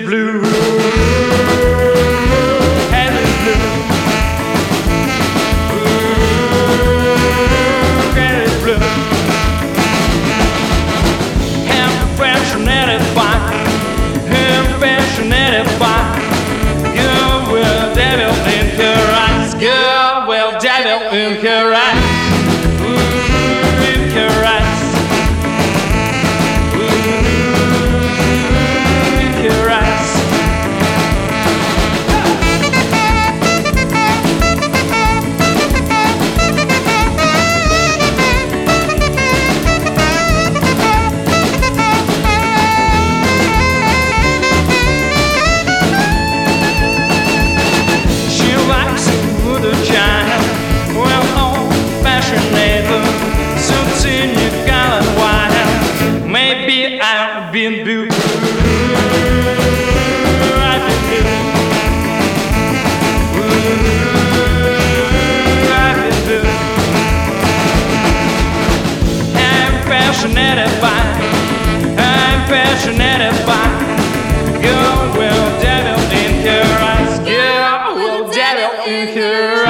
blue. Heavy blue. Heavy blue. Impressionated by, impressionated by. Girl with devil in her eyes. Girl with devil in her eyes. In her eyes. In her eyes. She likes a voodoo child, well old-fashioned neighbor, suits in your color wild. Maybe I've been blue. I've been blue. I've been blue. I'm passionate by, I'm passionate by. Girl will devil in her eyes. Girl will devil in her eyes.